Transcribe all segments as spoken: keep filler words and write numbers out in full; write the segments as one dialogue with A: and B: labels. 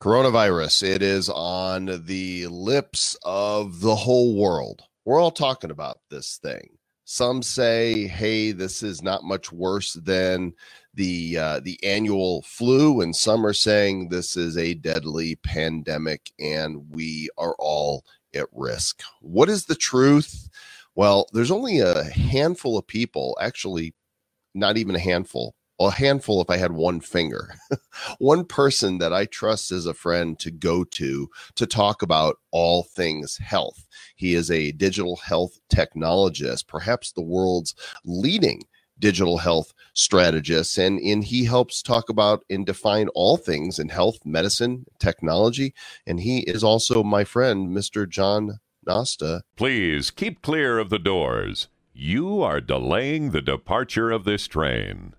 A: Coronavirus, it is on the lips of the whole world. We're all talking about this thing. Some say, hey, this is not much worse than the uh, the annual flu, and some are saying this is a deadly pandemic and we are all at risk. What is the truth? Well, there's only a handful of people, actually not even a handful, a handful if I had one finger, one person that I trust as a friend to go to to talk about all things health. He is a digital health technologist, perhaps the world's leading digital health strategist, and, and he helps talk about and define all things in health, medicine, technology, and he is also my friend, Mister John Nosta.
B: Please keep clear of the doors. You are delaying the departure of this train.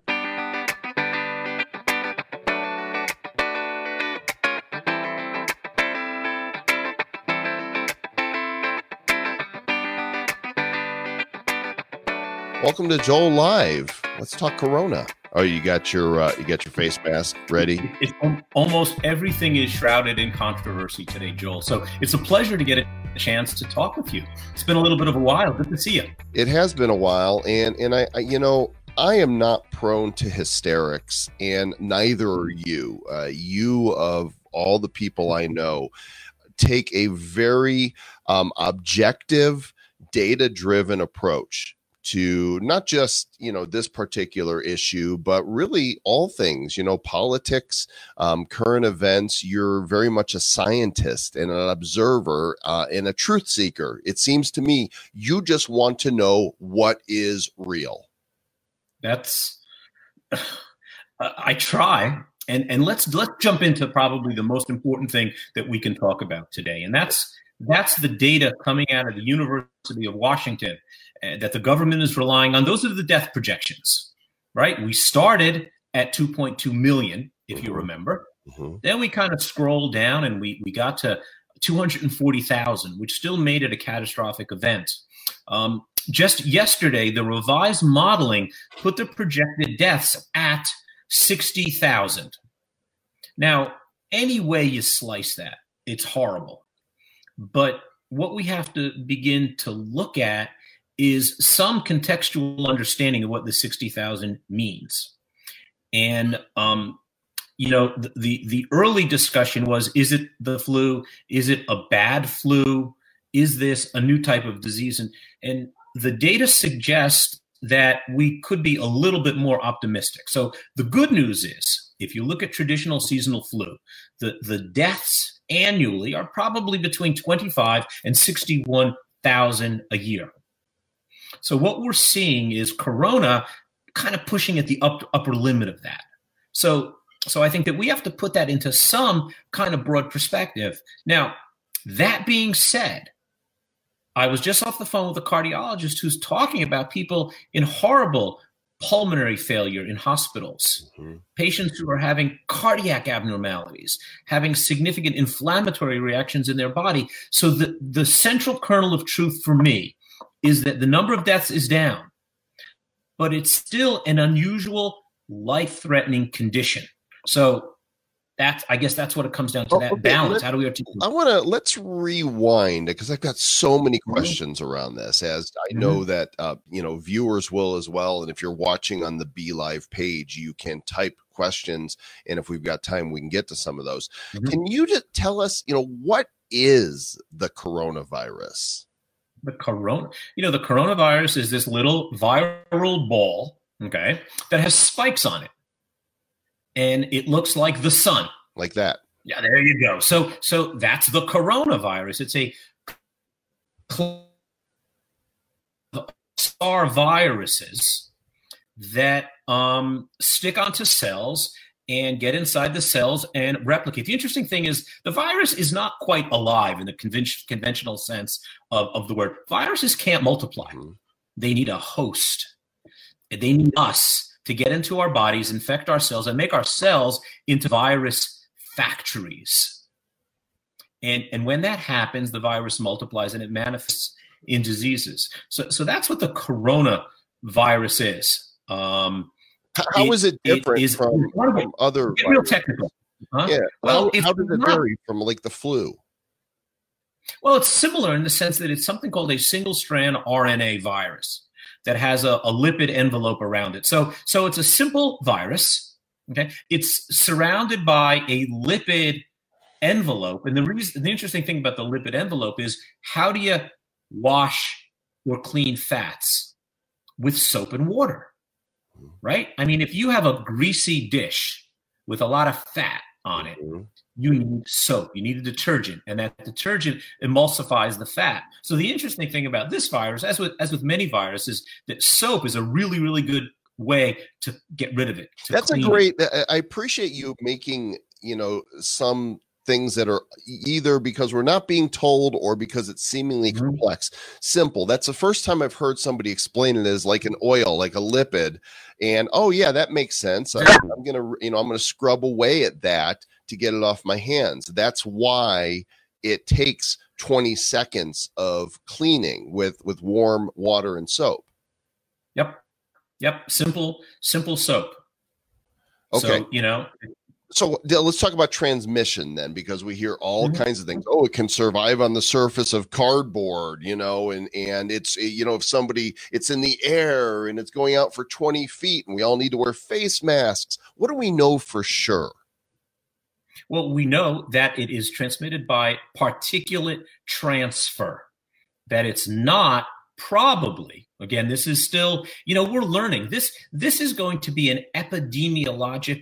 A: Welcome to Joel Live. Let's talk Corona. Oh, you got your uh, you got your face mask ready?
C: It's, almost everything is shrouded in controversy today, Joel. So it's a pleasure to get a chance to talk with you. It's been a little bit of a while. Good to see you.
A: It has been a while, and and I, I you know I am not prone to hysterics, and neither are you. Uh, you of all the people I know take a very um, objective, data-driven approach to not just, you know, this particular issue, but really all things, you know, politics, um, current events. You're very much a scientist and an observer uh, and a truth seeker. It seems to me you just want to know what is real. That's,
C: uh, I try. And, and let's, let's jump into probably the most important thing that we can talk about today. And that's, that's the data coming out of the University of Washington uh, that the government is relying on. Those are the death projections, right? We started at two point two million, if mm-hmm. you remember. Mm-hmm. Then we kind of scrolled down and we, we got to two hundred forty thousand, which still made it a catastrophic event. Um, just yesterday, the revised modeling put the projected deaths at sixty thousand. Now, any way you slice that, it's horrible. But what we have to begin to look at is some contextual understanding of what the sixty thousand means. And, um, you know, the, the, the early discussion was, is it the flu? Is it a bad flu? Is this a new type of disease? And, and the data suggests that we could be a little bit more optimistic. So the good news is, if you look at traditional seasonal flu, the, the deaths annually are probably between twenty-five and sixty-one thousand a year. So what we're seeing is Corona kind of pushing at the up, upper limit of that. So, so I think that we have to put that into some kind of broad perspective. Now, that being said, I was just off the phone with a cardiologist who's talking about people in horrible pulmonary failure in hospitals, mm-hmm. patients who are having cardiac abnormalities, having significant inflammatory reactions in their body. So the, the central kernel of truth for me is that the number of deaths is down, but it's still an unusual, life-threatening condition. So that's, I guess that's what it comes down to, that okay, balance. How do we articulate?
A: I want to, let's rewind, because I've got so many questions mm-hmm. around this, as I know mm-hmm. that, uh, you know, viewers will as well. And if you're watching on the Be Live page, you can type questions. And if we've got time, we can get to some of those. Mm-hmm. Can you just tell us, you know, what is the coronavirus?
C: The corona, you know, the coronavirus is this little viral ball, okay, that has spikes on it. And it looks like the sun.
A: Like that.
C: Yeah, there you go. So so that's the coronavirus. It's a star viruses that um, stick onto cells and get inside the cells and replicate. The interesting thing is the virus is not quite alive in the convention, conventional sense of, of the word. Viruses can't multiply. Mm-hmm. They need a host. They need us to get into our bodies, infect our cells, and make our cells into virus factories. And, and when that happens, the virus multiplies and it manifests in diseases. So, so that's what the coronavirus is. Um,
A: How it, is it different it is, from, from other
C: Get real technical. Huh?
A: Yeah.
C: Well,
A: how, how does it
C: not,
A: vary from like the flu?
C: Well, it's similar in the sense that it's something called a single-strand R N A virus that has a, a lipid envelope around it. So, so it's a simple virus. Okay, it's surrounded by a lipid envelope, and the reason, the interesting thing about the lipid envelope is how do you wash or clean fats? With soap and water, right? I mean, if you have a greasy dish with a lot of fat on it, mm-hmm. you need soap, you need a detergent, and that detergent emulsifies the fat. So the interesting thing about this virus, as with as with many viruses, that soap is a really, really good way to get rid of it.
A: That's a great, it. I appreciate you making, you know, some things that are either because we're not being told or because it's seemingly mm-hmm. complex, simple. That's the first time I've heard somebody explain it as like an oil, like a lipid. And, oh yeah, that makes sense. I, I'm going to, you know, I'm going to scrub away at that to get it off my hands. That's why it takes twenty seconds of cleaning with, with warm water and soap.
C: Yep. Yep. Simple, simple soap.
A: Okay.
C: So, you know,
A: So let's talk about transmission then, because we hear all
C: mm-hmm.
A: kinds of things. Oh, it can survive on the surface of cardboard, you know, and, and it's, you know, if somebody, it's in the air and it's going out for twenty feet and we all need to wear face masks. What do we know for sure?
C: Well, we know that it is transmitted by particulate transfer, that it's not probably, again, this is still, you know, we're learning this. This is going to be an epidemiologic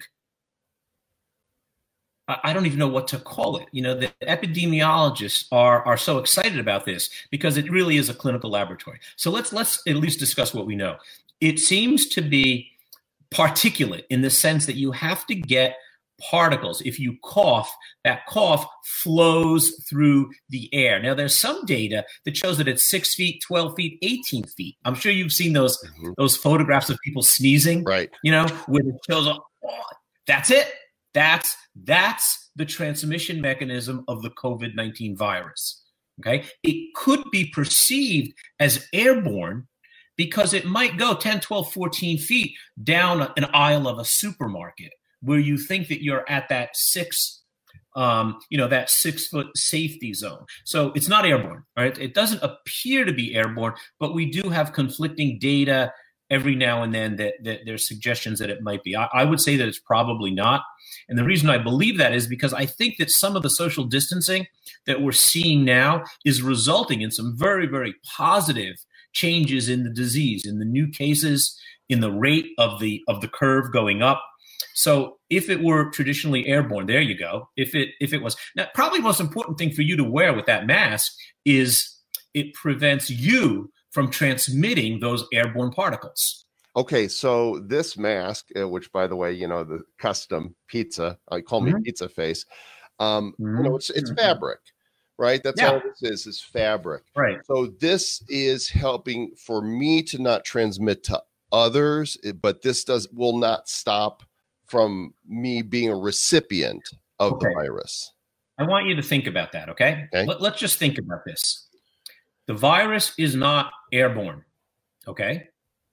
C: I don't even know what to call it. You know, the epidemiologists are are so excited about this because it really is a clinical laboratory. So let's let's at least discuss what we know. It seems to be particulate in the sense that you have to get particles. If you cough, that cough flows through the air. Now, there's some data that shows that it's six feet, twelve feet, eighteen feet. I'm sure you've seen those mm-hmm. those photographs of people sneezing,
A: right?
C: You know, where it shows, oh, that's it. That's that's the transmission mechanism of the COVID nineteen virus. Okay, it could be perceived as airborne because it might go ten, twelve, fourteen feet down an aisle of a supermarket where you think that you're at that six, um, you know, that six foot safety zone. So it's not airborne, right? It doesn't appear to be airborne, but we do have conflicting data every now and then that, that there's suggestions that it might be. I, I would say that it's probably not. And the reason I believe that is because I think that some of the social distancing that we're seeing now is resulting in some very, very positive changes in the disease, in the new cases, in the rate of the of the curve going up. So if it were traditionally airborne, there you go. If it if it was, now probably the most important thing for you to wear with that mask is it prevents you from transmitting those airborne particles.
A: Okay, so this mask, uh, which by the way, you know, the custom pizza, I call mm-hmm. me Pizza Face. Um, mm-hmm. You know, it's it's mm-hmm. fabric, right? That's yeah. all this is, is fabric.
C: Right.
A: So this is helping for me to not transmit to others, but this does will not stop from me being a recipient of okay. the virus.
C: I want you to think about that, okay? okay? Let, let's just think about this. The virus is not airborne, okay?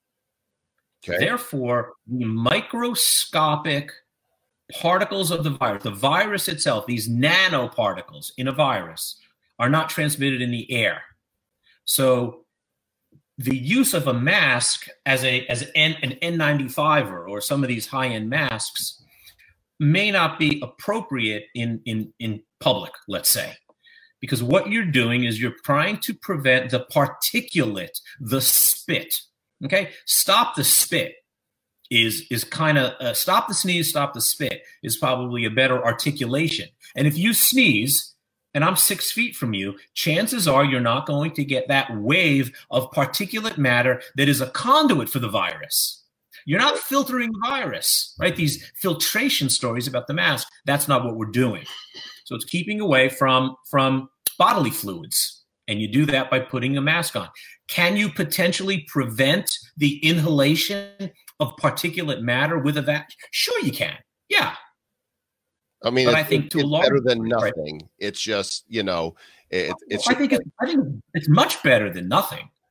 A: Okay.
C: Therefore, the microscopic particles of the virus, the virus itself, these nanoparticles in a virus, are not transmitted in the air. So the use of a mask as a as an, an N ninety-five or, or some of these high-end masks may not be appropriate in, in, in public, let's say. Because what you're doing is you're trying to prevent the particulate, the spit. Okay, stop the spit is is kind of uh, stop the sneeze, stop the spit is probably a better articulation. And if you sneeze and I'm six feet from you, chances are you're not going to get that wave of particulate matter that is a conduit for the virus. You're not filtering the virus, right? These filtration stories about the mask, that's not what we're doing. So it's keeping away from from bodily fluids. And you do that by putting a mask on. Can you potentially prevent the inhalation of particulate matter with a vacuum? Sure you can. Yeah.
A: I mean,
C: but
A: it's,
C: I think to
A: it's
C: a large
A: better than
C: right?
A: nothing. It's just, you know, it, it's
C: well,
A: just,
C: I think it's, I think it's much better than nothing.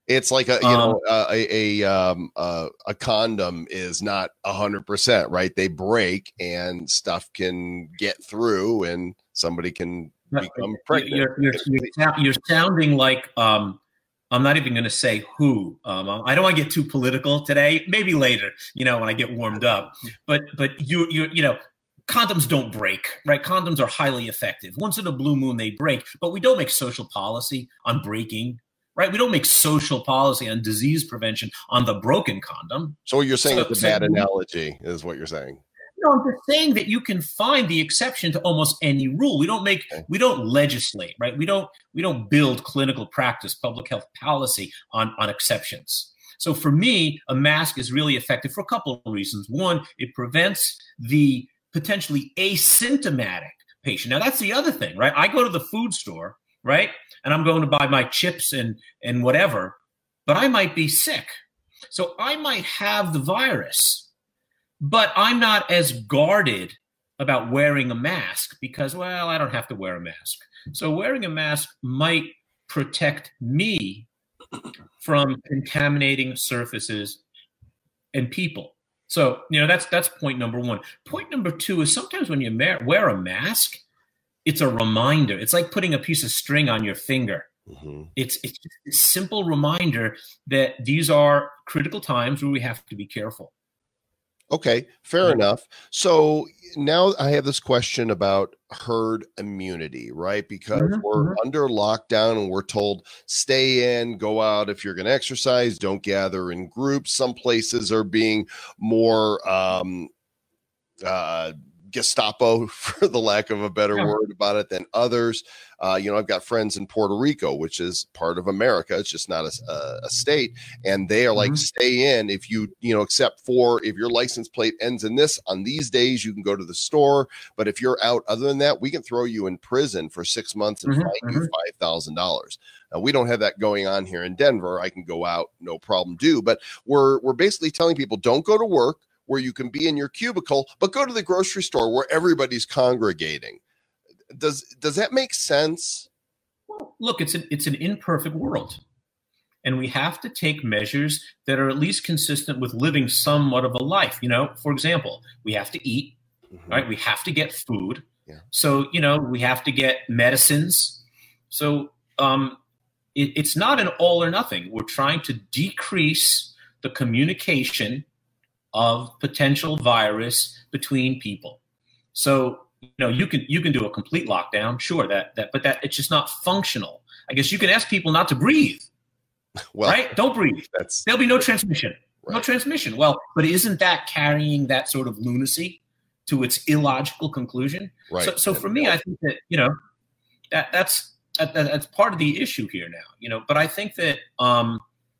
A: It's like a, you
C: Um,
A: know, uh, a, a, um, uh, a condom is not a hundred percent, right? They break and stuff can get through and somebody can become pregnant.
C: You're, you're, you're, you're sounding like, um, I'm not even going to say who. Um, I don't want to get too political today. Maybe later, you know, when I get warmed up. But but you you you know, condoms don't break, right? Condoms are highly effective. Once in a blue moon, they break. But we don't make social policy on breaking, right? We don't make social policy on disease prevention on the broken condom.
A: So you're saying
C: So-
A: it's a
C: so-
A: bad analogy, is what you're saying.
C: No, I'm just saying that you can find the exception to almost any rule. We don't make, we don't legislate, right? We don't, we don't build clinical practice, public health policy on, on exceptions. So for me, a mask is really effective for a couple of reasons. One, it prevents the potentially asymptomatic patient. Now that's the other thing, right? I go to the food store, right? And I'm going to buy my chips and, and whatever, but I might be sick. So I might have the virus. But I'm not as guarded about wearing a mask because, well, I don't have to wear a mask. So wearing a mask might protect me from contaminating surfaces and people. So, you know, that's that's point number one. Point number two is sometimes when you ma- wear a mask, it's a reminder. It's like putting a piece of string on your finger.
A: Mm-hmm.
C: It's it's just a simple reminder that these are critical times where we have to be careful.
A: Okay, fair
C: Yeah.
A: enough. So now I have this question about herd immunity, right? Because
C: Mhm,
A: we're
C: mhm.
A: under lockdown and we're told stay in, go out if you're going to exercise, don't gather in groups. Some places are being more um, uh, Gestapo, for the lack of a better
C: Yeah.
A: word about it, than others. Uh, you know, I've got friends in Puerto Rico, which is part of America. It's just not a, a, a state. And they are like,
C: Mhm.
A: stay in if you, you know, except for if your license plate ends in this on these days, you can go to the store. But if you're out other than that, we can throw you in prison for six months and
C: Mhm,
A: fine you five thousand dollars. Now, we don't have that going on here in Denver. I can go out, no problem, do. But we're we're basically telling people don't go to work where you can be in your cubicle, but go to the grocery store where everybody's congregating. Does does that make sense?
C: Well, look, it's an it's an imperfect world, and we have to take measures that are at least consistent with living somewhat of a life. You know, for example, we have to eat,
A: Mhm.
C: right? We have to get food.
A: Yeah.
C: So you know, we have to get medicines. So um, it, it's not an all or nothing. We're trying to decrease the communication of potential virus between people. So you know, you can you can do a complete lockdown, sure, that that, but that it's just not functional. I guess you can ask people not to breathe,
A: Well,
C: right? Don't breathe.
A: that's
C: There'll be no transmission. No
A: Right.
C: transmission. Well, but isn't that carrying that sort of lunacy to its illogical conclusion?
A: right.
C: So, so for me, I think that you know that that's that, that, that's part of the issue here now. You know, but I think that um,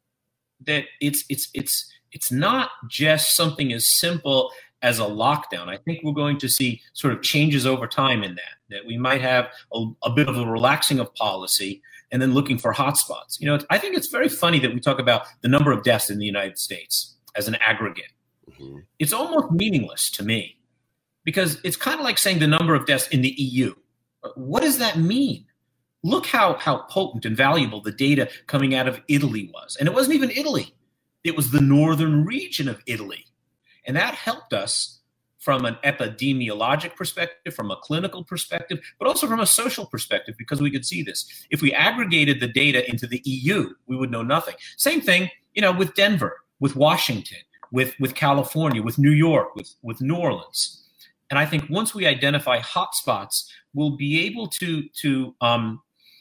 C: that it's it's it's it's not just something as simple as a lockdown. I think we're going to see sort of changes over time in that, that we might have a, a bit of a relaxing of policy and then looking for hotspots. You know, I think it's very funny that we talk about the number of deaths in the United States as an aggregate.
A: Mhm.
C: It's almost meaningless to me because it's kind of like saying the number of deaths in the E U. What does that mean? Look how, how potent and valuable the data coming out of Italy was. And it wasn't even Italy. It was the northern region of Italy. And that helped us from an epidemiologic perspective, from a clinical perspective, but also from a social perspective, because we could see this. If we aggregated the data into the E U, we would know nothing. Same thing, you know, with Denver, with Washington, with, with California, with New York, with, with New Orleans. And I think once we identify hotspots, we'll be able to, to um,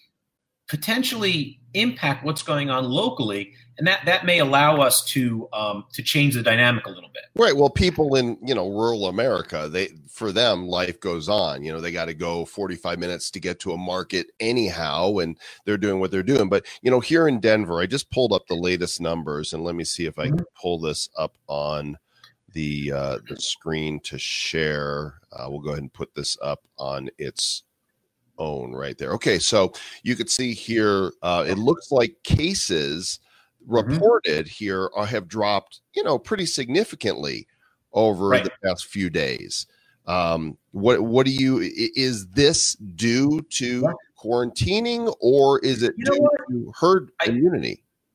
C: potentially impact what's going on locally, and that that may allow us to um, to change the dynamic a little bit.
A: Right. Well, people in, you know, rural America, they, for them, life goes on. You know, they got to go forty-five minutes to get to a market anyhow, and they're doing what they're doing. But, you know, here in Denver, I just pulled up the latest numbers, and let me see if I can pull this up on the uh, the screen to share. Uh, we'll go ahead and put this up on its own right there. Okay, so you could see here, uh, it looks like cases reported here are, have dropped, you know, pretty significantly over
C: Right.
A: the past few days. Um, what what do you i- is this due to
C: Yeah.
A: quarantining, or is it
C: You know
A: due
C: what?
A: to herd
C: I-
A: immunity?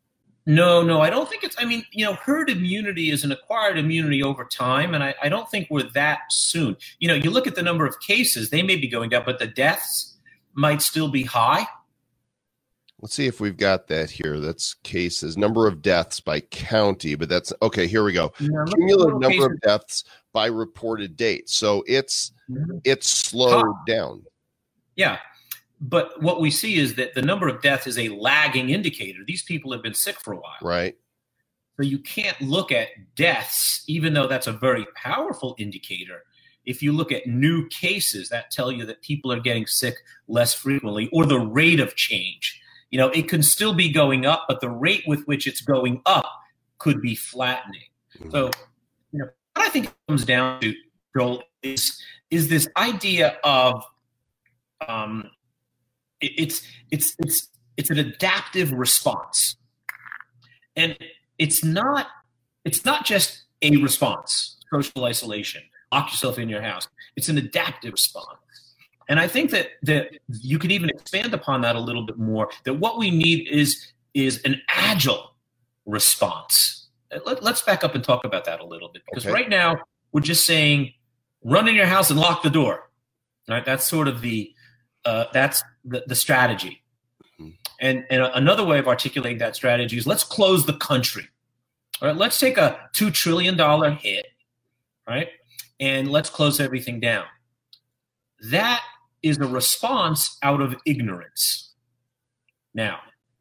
C: No, no, I don't think it's, I mean, you know, herd immunity is an acquired immunity over time, and I, I don't think we're that soon. You know, you look at the number of cases, they may be going down, but the deaths might still be high.
A: Let's see if we've got that here. That's cases, number of deaths by county, but that's, okay, here we go.
C: Yeah,
A: Cumulative number cases. Of deaths by reported date. So it's, mm-hmm. it's slowed huh. down.
C: Yeah. But what we see is that the number of deaths is a lagging indicator. These people have been sick for a while.
A: Right.
C: So you can't look at deaths, even though that's a very powerful indicator. If you look at new cases, that tell you that people are getting sick less frequently, or the rate of change. You know, it can still be going up, but the rate with which it's going up could be flattening. Mm-hmm. So, you know, what I think it comes down to, Joel, is, is this idea of um, it, it's it's it's it's an adaptive response, and it's not it's not just a response, social isolation, lock yourself in your house. It's an adaptive response. And I think that that you can even expand upon that a little bit more, that what we need is is an agile response. Let, let's back up and talk about that a little bit, because okay. right now we're just saying run in your house and lock the door. Right? That's sort of the uh, that's the, the strategy. Mm-hmm. And, and another way of articulating that strategy is let's close the country. All right, let's take a two trillion dollars hit, right? And let's close everything down. That is a response out of ignorance. Now,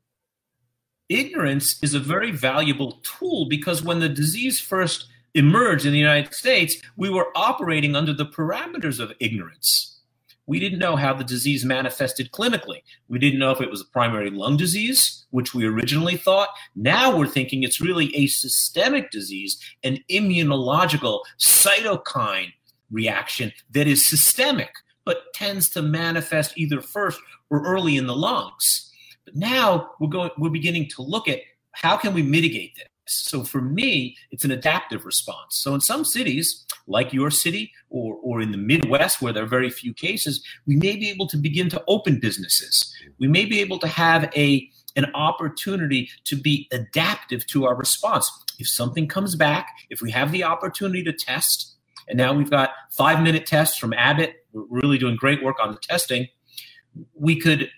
C: ignorance is a very valuable tool, because when the disease first emerged in the United States, we were operating under the parameters of ignorance. We didn't know how the disease manifested clinically. We didn't know if it was a primary lung disease, which we originally thought. Now we're thinking it's really a systemic disease, an immunological cytokine reaction that is systemic, but tends to manifest either first or early in the lungs. But now we're going, we're beginning to look at how can we mitigate this. So for me, it's an adaptive response. So in some cities, like your city, or, or in the Midwest, where there are very few cases, we may be able to begin to open businesses. We may be able to have a an opportunity to be adaptive to our response. If something comes back, if we have the opportunity to test, and now we've got five-minute tests from Abbott, we're really doing great work on the testing, we could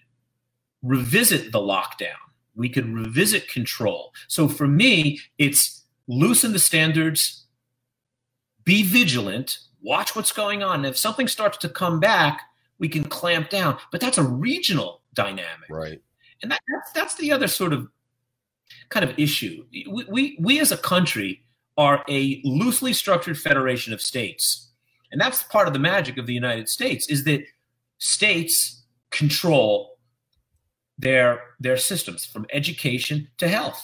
C: revisit the lockdown. We could revisit control. So for me, it's loosen the standards, be vigilant, watch what's going on. And if something starts to come back, we can clamp down. But that's a regional dynamic.
A: Right.
C: And that, that's, that's the other sort of kind of issue. We, we, we as a country are a loosely structured federation of states. And that's part of the magic of the United States, is that states control their their systems, from education to health.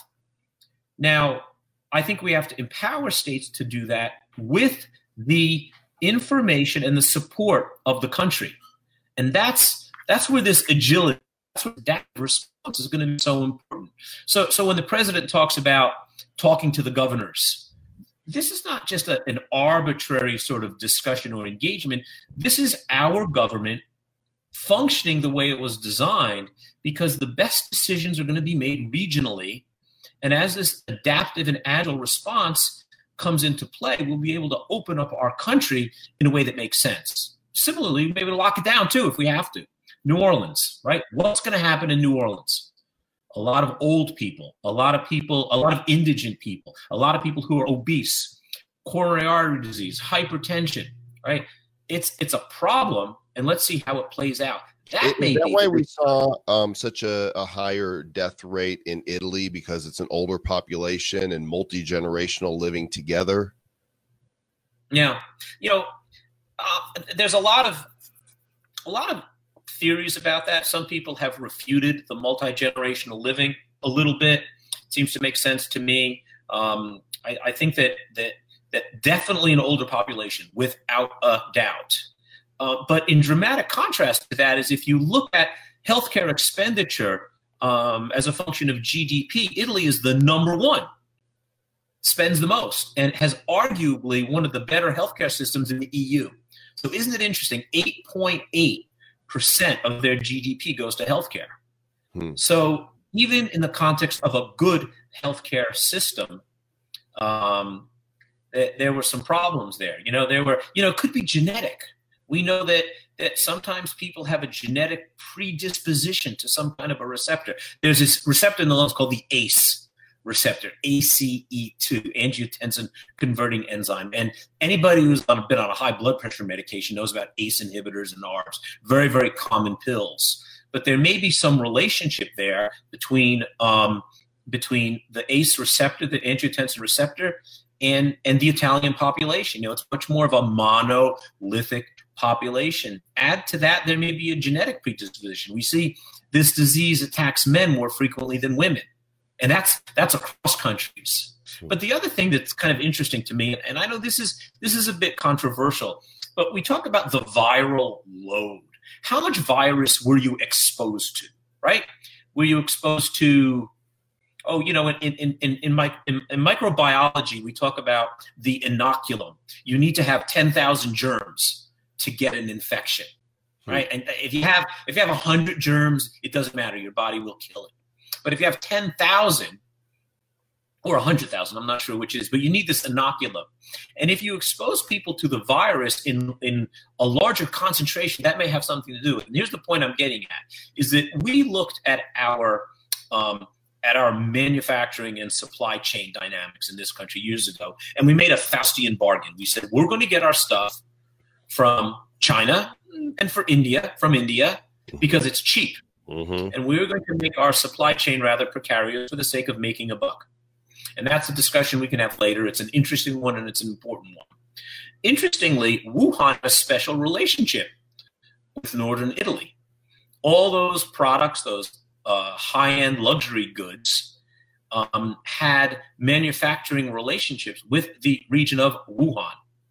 C: Now, I think we have to empower states to do that with the information and the support of the country. And that's that's where this agility, that's where that response is going to be so important. So, so when the president talks about talking to the governors, this is not just a, an arbitrary sort of discussion or engagement. This is our government functioning the way it was designed, because the best decisions are going to be made regionally. And as this adaptive and agile response comes into play, we'll be able to open up our country in a way that makes sense. Similarly, we'll be able to lock it down too if we have to. New Orleans, right? What's going to happen in New Orleans? A lot of old people, a lot of people, a lot of indigent people, a lot of people who are obese, coronary artery disease, hypertension, right? It's it's a problem, and let's see how it plays out. That
A: Is
C: may
A: that
C: be
A: why we saw um, such a, a higher death rate in Italy, because it's an older population and multi-generational living together?
C: Yeah, you know, uh, there's a lot of a lot of theories about that. Some people have refuted the multi-generational living a little bit. It seems to make sense to me. Um, I, I think that that that definitely an older population, without a doubt. Uh, but in dramatic contrast to that is if you look at healthcare expenditure um, as a function of G D P, Italy is the number one, spends the most, and has arguably one of the better healthcare systems in the E U. So isn't it interesting? eight point eight percent of their G D P goes to healthcare. Hmm. So even in the context of a good healthcare system, um, th- there were some problems there. You know, there were, you know, it could be genetic. We know that that sometimes people have a genetic predisposition to some kind of a receptor. There's this receptor in the lungs called the A C E receptor, A C E two, angiotensin converting enzyme. And anybody who's on, been on a high blood pressure medication knows about A C E inhibitors and A R Bs, very, very common pills. But there may be some relationship there between um, between the A C E receptor, the angiotensin receptor, and, and the Italian population. You know, it's much more of a monolithic population. Add to that, there may be a genetic predisposition. We see this disease attacks men more frequently than women. And that's that's across countries. But the other thing that's kind of interesting to me, and I know this is this is a bit controversial, but we talk about the viral load. How much virus were you exposed to, right? Were you exposed to, oh, you know, in in in in, my, in, in microbiology, we talk about the inoculum. You need to have ten thousand germs to get an infection, right? And if you have if you have one hundred germs, it doesn't matter. Your body will kill it. But if you have ten thousand or one hundred thousand, I'm not sure which it is, but you need this inoculum. And if you expose people to the virus in, in a larger concentration, that may have something to do with it. And here's the point I'm getting at, is that we looked at our um, at our manufacturing and supply chain dynamics in this country years ago, and we made a Faustian bargain. We said, we're going to get our stuff from China and for India, from India, because it's cheap. Mm-hmm. And we're going to make our supply chain rather precarious for the sake of making a buck. And that's a discussion we can have later. It's an interesting one, and it's an important one. Interestingly, Wuhan has a special relationship with northern Italy. All those products, those uh, high-end luxury goods, um, had manufacturing relationships with the region of Wuhan.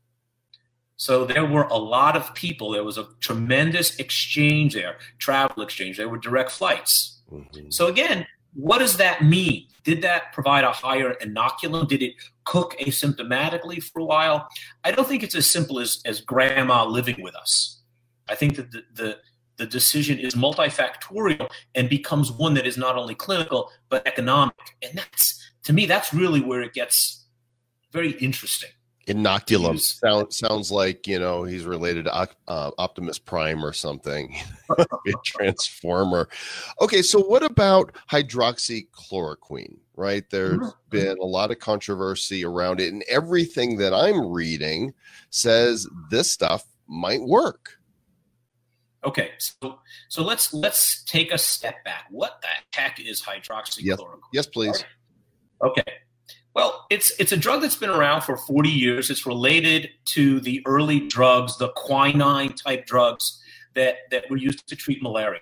C: So there were a lot of people. There was a tremendous exchange there, travel exchange. There were direct flights. Mm-hmm. So again, what does that mean? Did that provide a higher inoculum? Did it cook asymptomatically for a while? I don't think it's as simple as, as grandma living with us. I think that the, the, the decision is multifactorial and becomes one that is not only clinical, but economic. And that's, to me, that's really where it gets very interesting.
A: Inoculum sounds sounds like, you know, he's related to uh, Optimus Prime or something. A transformer. Okay, so what about hydroxychloroquine, right? There's mm-hmm. been a lot of controversy around it, and everything that I'm reading says this stuff might work.
C: Okay, so so let's let's take a step back. What the heck is hydroxychloroquine?
A: Yes, yes please.
C: Okay. Well, it's it's a drug that's been around for forty years. It's related to the early drugs, the quinine type drugs that, that were used to treat malaria.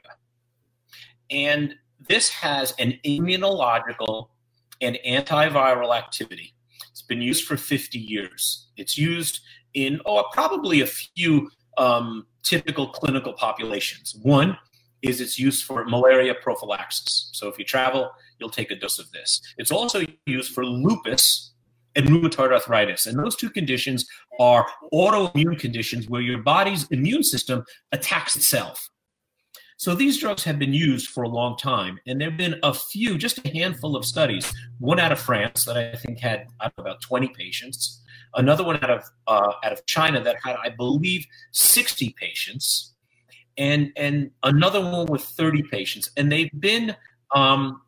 C: And this has an immunological and antiviral activity. It's been used for fifty years. It's used in oh, probably a few um, typical clinical populations. One is its use for malaria prophylaxis. So if you travel, you'll take a dose of this. It's also used for lupus and rheumatoid arthritis. And those two conditions are autoimmune conditions where your body's immune system attacks itself. So these drugs have been used for a long time. And there have been a few, just a handful of studies, one out of France that I think had I don't know, about twenty patients, another one out of, uh, out of China that had, I believe, sixty patients. And and another one with thirty patients. And they've been um,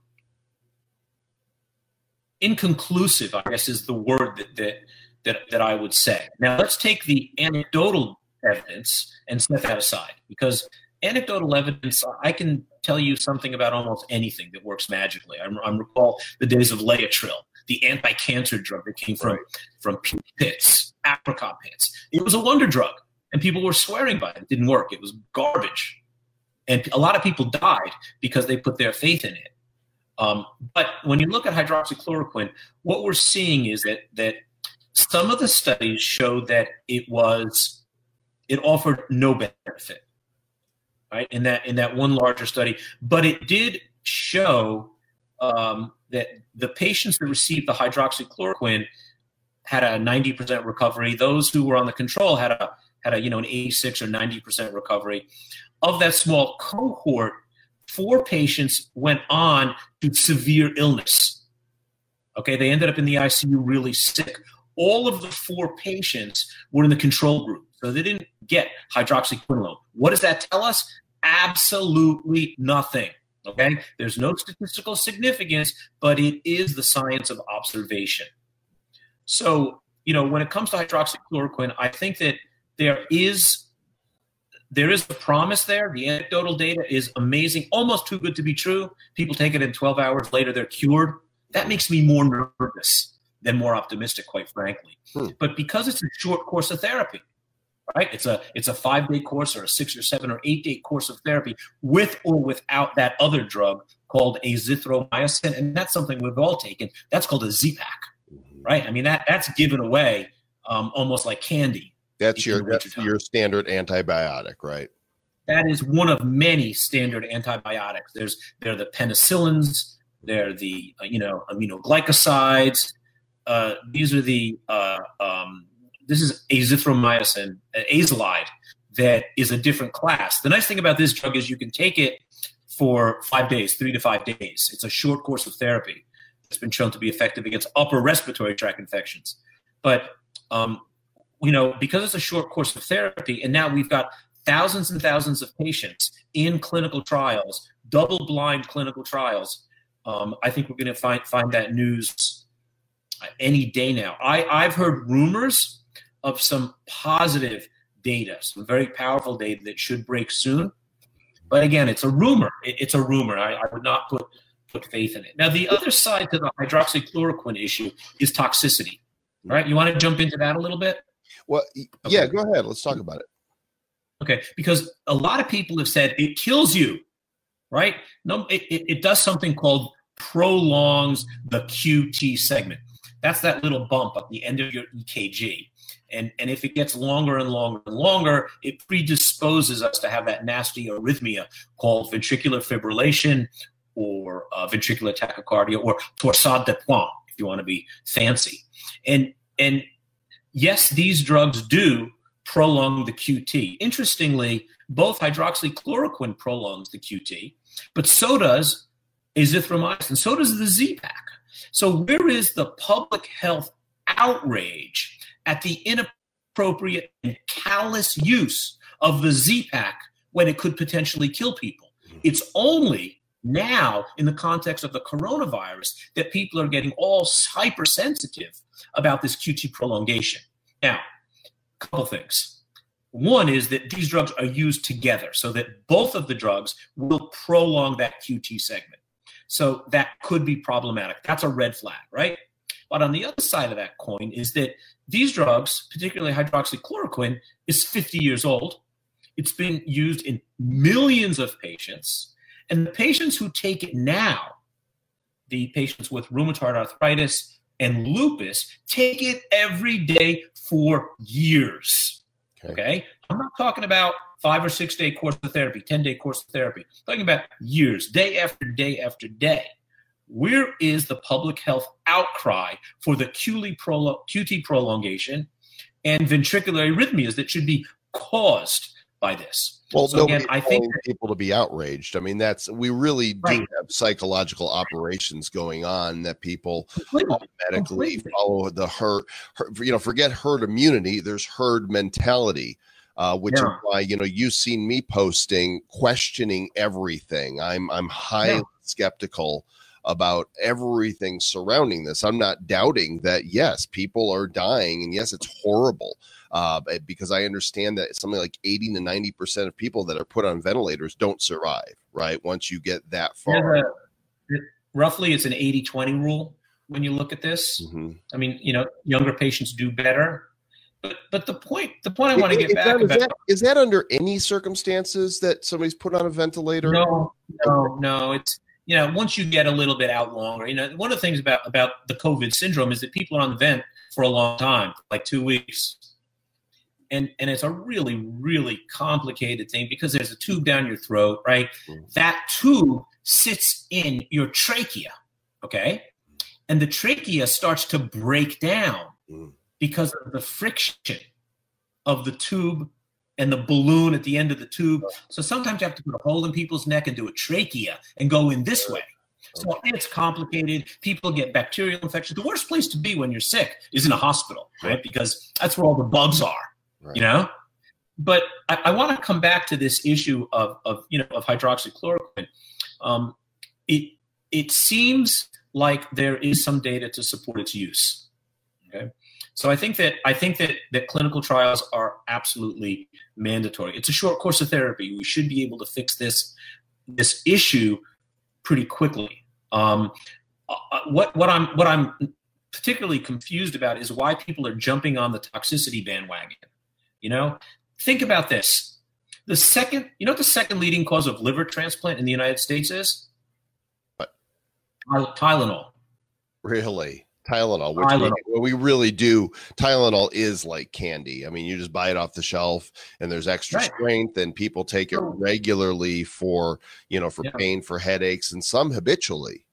C: inconclusive, I guess is the word that, that that that I would say. Now, let's take the anecdotal evidence and set that aside. Because anecdotal evidence, I can tell you something about almost anything that works magically. I, I recall the days of Laetrile, the anti-cancer drug that came from, right. from pits, apricot pits. It was a wonder drug. And people were swearing by it. It didn't work. It was garbage. And a lot of people died because they put their faith in it. Um, but when you look at hydroxychloroquine, what we're seeing is that that some of the studies showed that it was it offered no benefit, right? In that in that one larger study, but it did show um, that the patients that received the hydroxychloroquine had a ninety percent recovery. Those who were on the control had a had a, you know, an eighty-six or ninety percent recovery. Of that small cohort, four patients went on to severe illness. Okay, they ended up in the I C U really sick. All of the four patients were in the control group, so they didn't get hydroxyquinone. What does that tell us? Absolutely nothing. Okay, there's no statistical significance, but it is the science of observation. So, you know, when it comes to hydroxychloroquine, I think that there is there is a promise there. The anecdotal data is amazing, almost too good to be true. People take it and twelve hours later, they're cured. That makes me more nervous than more optimistic, quite frankly. Hmm. But because it's a short course of therapy, right? It's a it's a five-day course or a six or seven or eight-day course of therapy with or without that other drug called azithromycin, and that's something we've all taken. That's called a Z-Pak, right? I mean, that that's given away um, almost like candy.
A: That's your that's your standard antibiotic, right?
C: That is one of many standard antibiotics. There's there are the penicillins, there are the uh, you know aminoglycosides. Uh, these are the uh, um, this is azithromycin, uh, azolide, that is a different class. The nice thing about this drug is you can take it for five days, three to five days. It's a short course of therapy. It's been shown to be effective against upper respiratory tract infections. But um, you know, because it's a short course of therapy, and now we've got thousands and thousands of patients in clinical trials, double-blind clinical trials. Um, I think we're going to find find that news any day now. I, I've heard rumors of some positive data, some very powerful data that should break soon. But again, it's a rumor. It, it's a rumor. I, I would not put, put faith in it. Now, the other side to the hydroxychloroquine issue is toxicity. All right? You want to jump into that a little bit?
A: Well, yeah, okay. Go ahead. Let's talk about it.
C: Okay, because a lot of people have said it kills you, right? No, it, it, it does something called prolongs the Q T segment. That's that little bump at the end of your E K G. And, and if it gets longer and longer and longer, it predisposes us to have that nasty arrhythmia called ventricular fibrillation or uh, ventricular tachycardia or torsade de pointes, if you want to be fancy. And, and yes, these drugs do prolong the Q T. Interestingly, both hydroxychloroquine prolongs the Q T, but so does azithromycin, so does the Z-Pak. So where is the public health outrage at the inappropriate and callous use of the Z-Pak when it could potentially kill people? It's only now in the context of the coronavirus that people are getting all hypersensitive about this Q T prolongation. Now, a couple things. One is that these drugs are used together so that both of the drugs will prolong that Q T segment. So that could be problematic. That's a red flag, right? But on the other side of that coin is that these drugs, particularly hydroxychloroquine, is fifty years old. It's been used in millions of patients. And the patients who take it now, the patients with rheumatoid arthritis and lupus, take it every day for years. Okay. okay? I'm not talking about five or six day course of therapy, ten day course of therapy. I'm talking about years, day after day after day. Where is the public health outcry for the Q T prolongation and ventricular arrhythmias that should be caused by this?
A: Well,
C: so again, I think
A: that, people to be outraged. I mean, that's we really do right. have psychological operations going on that people Completely. automatically Completely. follow the herd, herd. You know, forget herd immunity. There's herd mentality. Uh, which yeah. is why, you know, you've seen me posting, questioning everything. I'm I'm highly yeah. skeptical about everything surrounding this. I'm not doubting that, yes, people are dying, and yes, it's horrible. Uh, because I understand that something like eighty to ninety percent of people that are put on ventilators don't survive, right? Once you get that far.
C: Yeah, the, roughly, it's an eighty twenty rule when you look at this. Mm-hmm. I mean, you know, younger patients do better. But but the point the point I want to get
A: is
C: back
A: that,
C: about
A: is that, is that under any circumstances that somebody's put on a ventilator?
C: No, no, no. It's you know once you get a little bit out longer. You know, one of the things about about the COVID syndrome is that people are on the vent for a long time, like two weeks, and and it's a really really complicated thing because there's a tube down your throat, right? Mm-hmm. That tube sits in your trachea, okay, and the trachea starts to break down. Mm-hmm. Because of the friction of the tube and the balloon at the end of the tube. So sometimes you have to put a hole in people's neck and do a trachea and go in this way. So it's complicated. People get bacterial infections. The worst place to be when you're sick is in a hospital, right? Because that's where all the bugs are, right. you know? But I, I want to come back to this issue of, of you know, of hydroxychloroquine. Um, it it seems like there is some data to support its use. Okay, so I think that I think that that clinical trials are absolutely mandatory. It's a short course of therapy. We should be able to fix this this issue pretty quickly. Um, what what I'm what I'm particularly confused about is why people are jumping on the toxicity bandwagon. You know, think about this. The second, you know, what the second leading cause of liver transplant in the United States is
A: what?
C: Tylenol.
A: Really? Tylenol, which
C: Tylenol.
A: We, we really do. Tylenol is like candy. I mean, you just buy it off the shelf and there's extra
C: right.
A: strength, and people take it regularly for, you know, for yeah. pain, for headaches, and some habitually.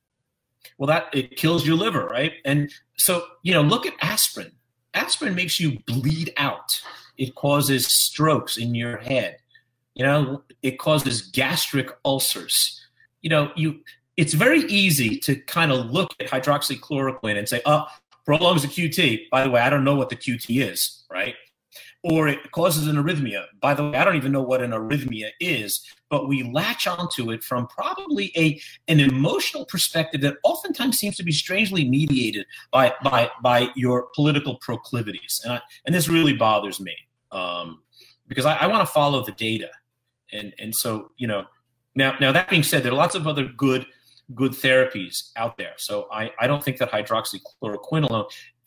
C: Well, that it kills your liver, right? And so, you know, look at aspirin. Aspirin makes you bleed out. It causes strokes in your head. You know, it causes gastric ulcers. You know, you it's very easy to kind of look at hydroxychloroquine and say, oh, prolongs a Q T. By the way, I don't know what the Q T is, right? Or it causes an arrhythmia. By the way, I don't even know what an arrhythmia is, but we latch onto it from probably a an emotional perspective that oftentimes seems to be strangely mediated by by by your political proclivities. And I, and this really bothers me um, because I, I want to follow the data. And and so, you know, now now that being said, there are lots of other good good therapies out there. So I, I don't think that hydroxychloroquine alone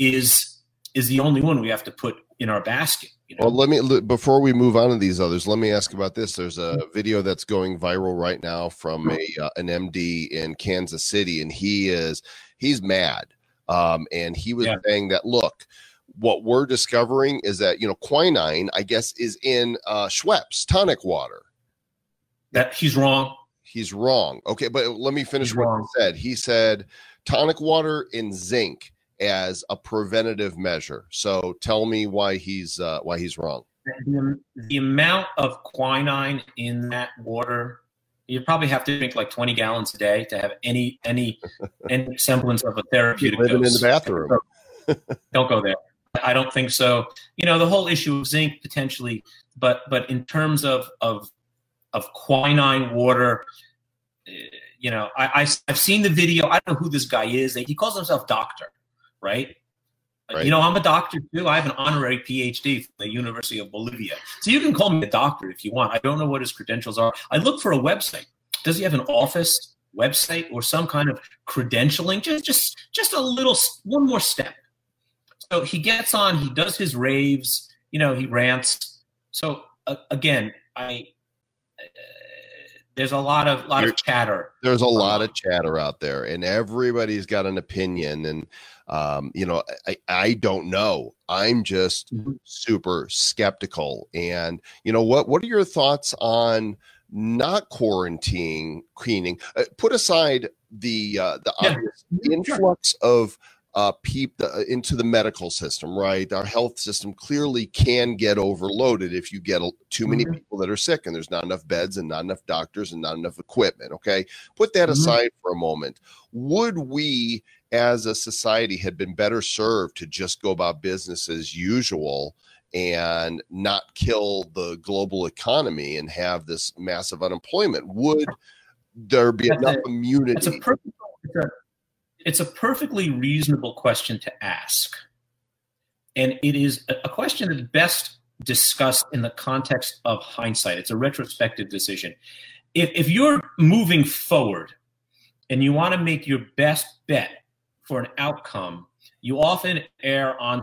C: is is the only one we have to put in our basket. You know?
A: Well, let me, before we move on to these others, let me ask about this. There's a video that's going viral right now from a uh, an M D in Kansas City, and he is, he's mad. Um, and he was yeah. saying that, look, what we're discovering is that, you know, quinine, I guess, is in uh, Schweppes tonic water.
C: That he's wrong.
A: He's wrong. Okay, but let me finish
C: he's
A: what
C: wrong.
A: he said. He said tonic water in zinc as a preventative measure. So tell me why he's uh, why he's wrong.
C: The, the amount of quinine in that water, you probably have to drink like twenty gallons a day to have any any any semblance of a therapeutic
A: living
C: dose.
A: in the bathroom.
C: Don't go there. I don't think so. You know, the whole issue of zinc potentially, but but in terms of of of quinine water, you know, I, I I've seen the video. I don't know who this guy is. He calls himself doctor. Right? right? You know, I'm a doctor too. I have an honorary P H D from the University of Bolivia. So you can call me a doctor if you want. I don't know what his credentials are. I look for a website. Does he have an office website or some kind of credentialing? Just, just, just a little, one more step. So he gets on, he does his raves, you know, he rants. So uh, again, I, uh, there's a lot of, lot of chatter.
A: There's a lot of chatter out there, and everybody's got an opinion. And, um, you know, I, I don't know. I'm just mm-hmm. super skeptical. And, you know, what, what are your thoughts on not quarantining, cleaning, uh, put aside the, uh, the
C: yeah.
A: obvious influx of, Uh, peep the, into the medical system, right? Our health system clearly can get overloaded if you get a, too many mm-hmm. people that are sick and there's not enough beds and not enough doctors and not enough equipment. Okay. Put that mm-hmm. aside for a moment. Would we as a society had been better served to just go about business as usual and not kill the global economy and have this massive unemployment? Would there be
C: that's
A: enough
C: a,
A: immunity?
C: That's a perfect, it's a, It's a perfectly reasonable question to ask. And it is a question that's best discussed in the context of hindsight. It's a retrospective decision. If, if you're moving forward and you want to make your best bet for an outcome, you often err on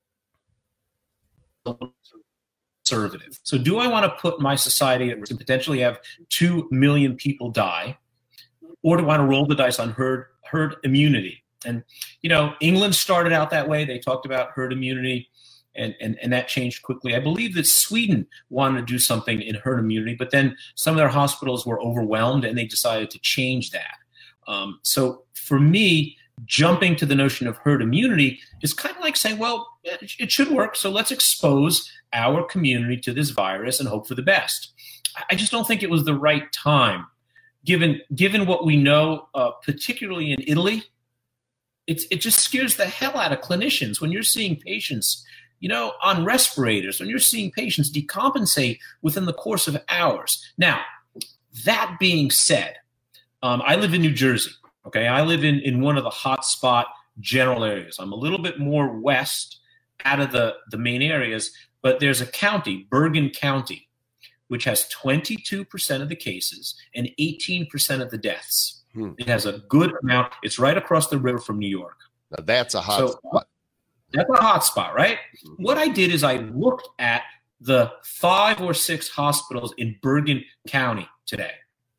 C: conservative. So do I want to put my society at risk and potentially have two million people die? Or do I want to roll the dice on herd herd immunity? And, you know, England started out that way. They talked about herd immunity, and, and, and that changed quickly. I believe that Sweden wanted to do something in herd immunity, but then some of their hospitals were overwhelmed and they decided to change that. Um, so for me, jumping to the notion of herd immunity is kind of like saying, well, it, it should work, so let's expose our community to this virus and hope for the best. I just don't think it was the right time given given what we know, uh, particularly in Italy, it's it just scares the hell out of clinicians when you're seeing patients, you know, on respirators, when you're seeing patients decompensate within the course of hours. Now, that being said, um, I live in New Jersey. Okay, I live in in one of the hotspot general areas. I'm a little bit more west out of the the main areas, but there's a county, Bergen County, which has twenty-two percent of the cases and eighteen percent of the deaths. Hmm. It has a good amount. It's right across the river from New York.
A: Now that's a hot
C: so,
A: spot.
C: That's a hot spot, right? Mm-hmm. What I did is I looked at the five or six hospitals in Bergen County today.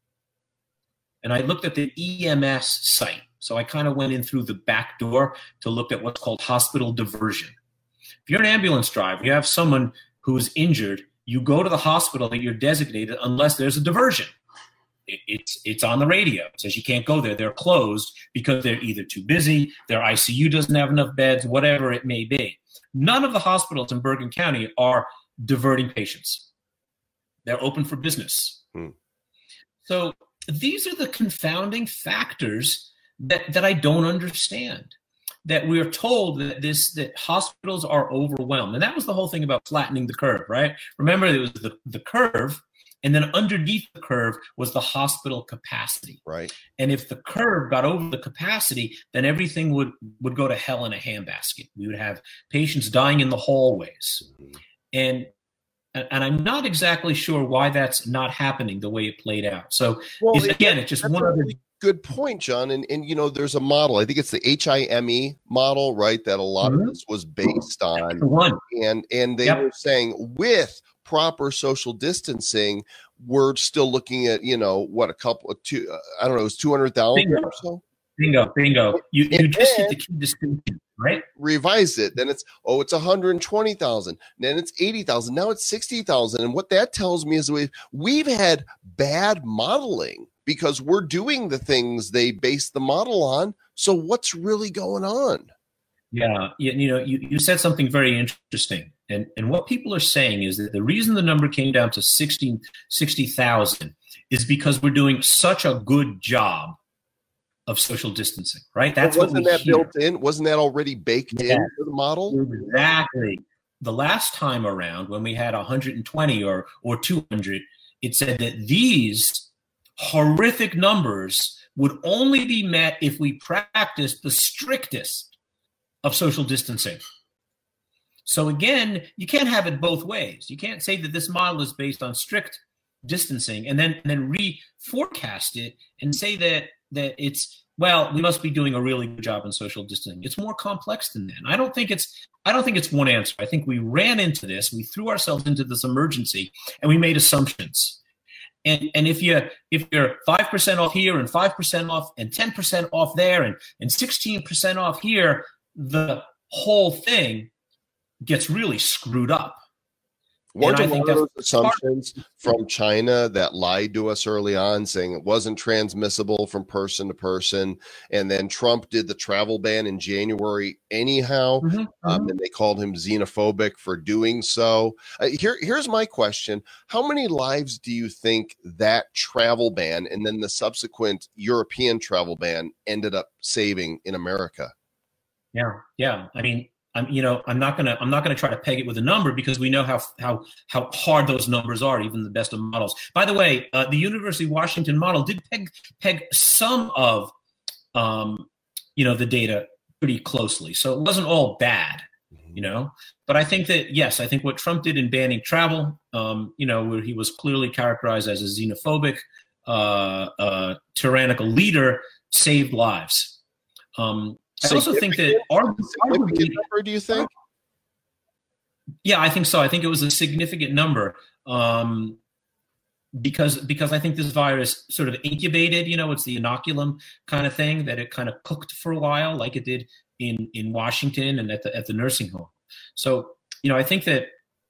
C: And I looked at the E M S site. So I kind of went in through the back door to look at what's called hospital diversion. If you're an ambulance driver, you have someone who's injured, you go to the hospital that you're designated unless there's a diversion. It, it's it's on the radio. It says you can't go there. They're closed because they're either too busy, their I C U doesn't have enough beds, whatever it may be. None of the hospitals in Bergen County are diverting patients. They're open for business. Hmm. So these are the confounding factors that, that I don't understand. That we're told that this that hospitals are overwhelmed. And that was the whole thing about flattening the curve, right? Remember, it was the, the curve, and then underneath the curve was the hospital capacity.
A: Right.
C: And if the curve got over the capacity, then everything would, would go to hell in a handbasket. We would have patients dying in the hallways. Mm-hmm. And and I'm not exactly sure why that's not happening the way it played out. So well, is, again, it's just one other
A: good point, John. And, and, you know, there's a model, I think it's the H I M E model, right? That a lot mm-hmm. of this was based on.
C: That's the one.
A: And, and they yep. were saying with proper social distancing, we're still looking at, you know, what, a couple of two, uh, I don't know, it was two hundred thousand or so.
C: Bingo, bingo. You, you just hit the key distinction, right?
A: Revise it. Then it's, oh, it's one hundred twenty thousand. Then it's eighty thousand. Now it's sixty thousand. And what that tells me is we've, we've had bad modeling because we're doing the things they base the model on. So what's really going on?
C: Yeah. You, you know, you, you said something very interesting. And, and what people are saying is that the reason the number came down to sixty thousand is because we're doing such a good job of social distancing, right? That's
A: but wasn't
C: what we
A: that
C: hear.
A: built in? Wasn't that already baked
C: yeah.
A: into the model?
C: Exactly. The last time around when we had one hundred twenty or or two hundred, it said that these horrific numbers would only be met if we practiced the strictest of social distancing. So again, you can't have it both ways. You can't say that this model is based on strict distancing and then and then re-forecast it and say that that it's, well, we must be doing a really good job in social distancing. It's more complex than that. And I don't think it's I don't think it's one answer. I think we ran into this, we threw ourselves into this emergency, and we made assumptions. And and if you if you're five percent off here and five percent off and ten percent off there and, and sixteen percent off here, the whole thing gets really screwed up.
A: Weren't a lot of those assumptions from China that lied to us early on, saying it wasn't transmissible from person to person, and then Trump did the travel ban in January anyhow, mm-hmm. um, and they called him xenophobic for doing so. Uh, here, here's my question: how many lives do you think that travel ban and then the subsequent European travel ban ended up saving in America?
C: Yeah, yeah. I mean. I'm, you know, I'm not gonna, I'm not gonna try to peg it with a number because we know how how how hard those numbers are, even the best of models. By the way, uh, the University of Washington model did peg peg some of, um, you know, the data pretty closely, so it wasn't all bad, you know. But I think that yes, I think what Trump did in banning travel, um, you know, where he was clearly characterized as a xenophobic, uh, uh, tyrannical leader, saved lives. Um, I also think that our
A: significant number, do you think?
C: Yeah, I think so. I think it was a significant number um, because because I think this virus sort of incubated. You know, it's the inoculum kind of thing that it kind of cooked for a while, like it did in in Washington and at the at the nursing home. So you know, I think that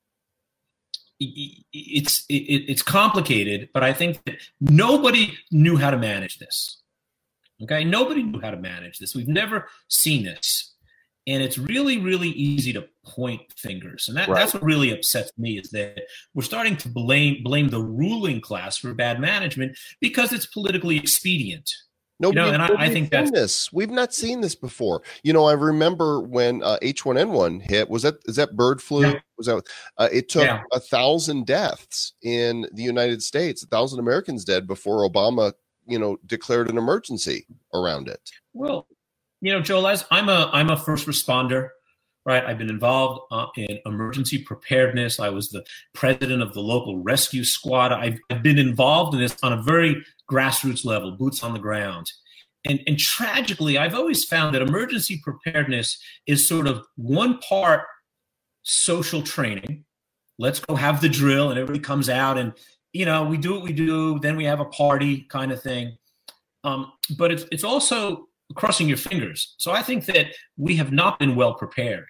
C: it's it, it's complicated, but I think that nobody knew how to manage this. Okay, nobody knew how to manage this. We've never seen this. And it's really, really easy to point fingers. And that,
A: Right.
C: that's what really upsets me, is that we're starting to blame blame the ruling class for bad management because it's politically expedient.
A: Nobody,
C: You know, and I- I
A: nobody's
C: think
A: seen
C: that's-
A: this. We've not seen this before. You know, I remember when uh, H one N one hit. Was that is that bird flu?
C: Yeah.
A: Was that uh, it took
C: Yeah.
A: a thousand deaths in the United States, a thousand Americans dead before Obama, you know, declared an emergency around it.
C: Well, you know, Joel, as I'm a I'm a first responder, right? I've been involved uh, in emergency preparedness. I was the president of the local rescue squad. I've, I've been involved in this on a very grassroots level, boots on the ground. And, and tragically, I've always found that emergency preparedness is sort of one part social training. Let's go have the drill, and everybody comes out, and you know, we do what we do. Then we have a party kind of thing. Um, but it's it's also crossing your fingers. So I think that we have not been well prepared.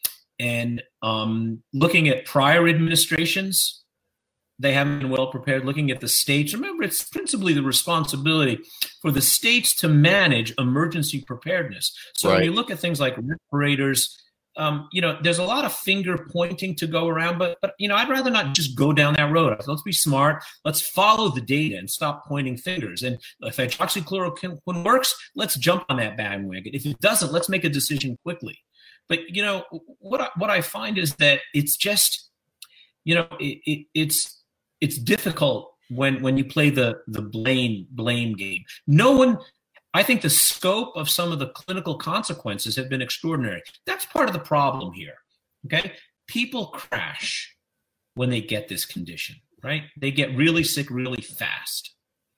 C: And um, looking at prior administrations, they haven't been well prepared. Looking at the states, remember, it's principally the responsibility for the states to manage emergency preparedness. So
A: Right.
C: when you look at things like respirators, um, you know, there's a lot of finger pointing to go around, but, but, you know, I'd rather not just go down that road. Let's be smart. Let's follow the data and stop pointing fingers. And if hydroxychloroquine works, let's jump on that bandwagon. If it doesn't, let's make a decision quickly. But, you know, what I, what I find is that it's just, you know, it, it, it's, it's difficult when, when you play the, the blame, blame game. No one, I think the scope of some of the clinical consequences have been extraordinary. That's part of the problem here, okay? People crash when they get this condition, right? They get really sick really fast.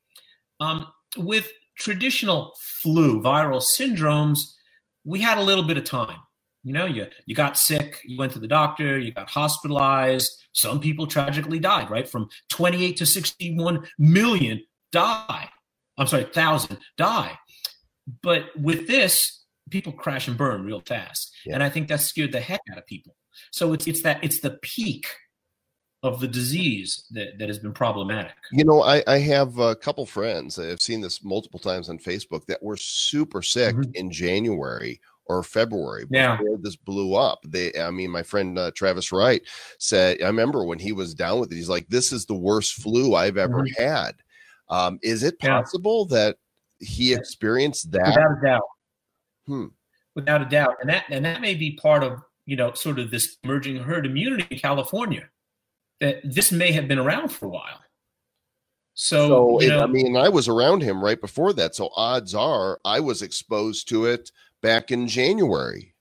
C: Um, with traditional flu, viral syndromes, we had a little bit of time. You know, you, you got sick, you went to the doctor, you got hospitalized. Some people tragically died, right? From twenty-eight to sixty-one million die. I'm sorry, thousand die. But with this, people crash and burn real fast.
A: Yeah.
C: And I think that scared the heck out of people. So it's it's that it's the peak of the disease that, that has been problematic.
A: You know, I, I have a couple friends, I've seen this multiple times on Facebook, that were super sick
C: Mhm.
A: in January or February
C: Yeah.
A: before this blew up. They, I mean, my friend uh, Travis Wright said, I remember when he was down with it, he's like, this is the worst flu I've ever
C: Mhm.
A: had. Um, is it
C: Yeah.
A: possible that he experienced that?
C: Without a doubt.
A: Hmm.
C: Without a doubt. And that and that may be part of, you know, sort of this emerging herd immunity in California, that this may have been around for a while. So,
A: So,
C: you
A: it,
C: know,
A: I mean, I was around him right before that. So odds are I was exposed to it back in January.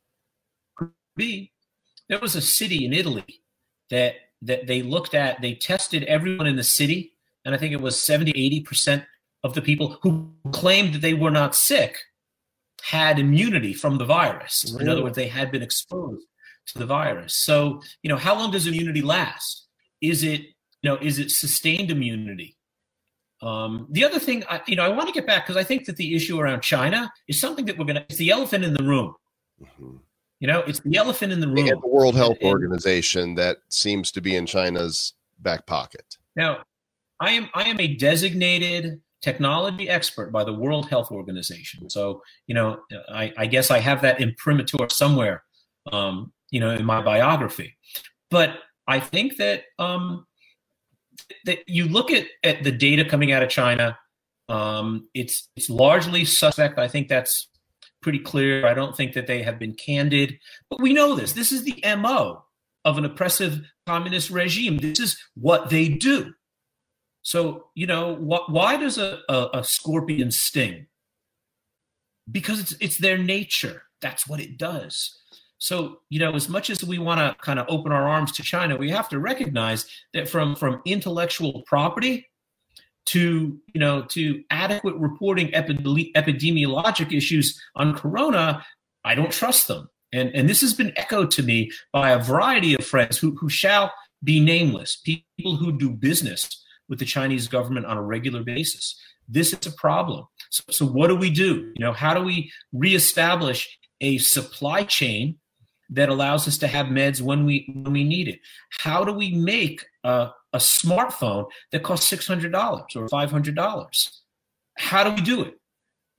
C: be there was a city in Italy that that they looked at, they tested everyone in the city, and I think it was seventy, eighty percent of the people who claimed that they were not sick had immunity from the virus. In
A: Really?
C: other words, they had been exposed to the virus. So, you know, how long does immunity last? Is it, you know, is it sustained immunity? Um, the other thing, I, you know, I want to get back, because I think that the issue around China is something that we're going to, it's the elephant in the room.
A: Mhm.
C: You know, it's the elephant in the room.
A: And the World Health
C: And-
A: Organization that seems to be in China's back pocket.
C: Now, I am I am a designated technology expert by the World Health Organization. So, you know, I, I guess I have that imprimatur somewhere, um, you know, in my biography. But I think that um, that you look at, at the data coming out of China, um, it's it's largely suspect. I think that's pretty clear. I don't think that they have been candid. But we know this. This is the M O of an oppressive communist regime. This is what they do. So, you know, wh- why does a, a, a scorpion sting? Because it's it's their nature. That's what it does. So, you know, as much as we want to kind of open our arms to China, we have to recognize that from, from intellectual property to, you know, to adequate reporting epidemi- epidemiologic issues on corona, I don't trust them. And, and this has been echoed to me by a variety of friends who, who shall be nameless, people who do business with the Chinese government on a regular basis. This is a problem. So, so what do we do? You know, how do we reestablish a supply chain that allows us to have meds when we when we need it? How do we make a, a smartphone that costs six hundred dollars or five hundred dollars? How do we do it?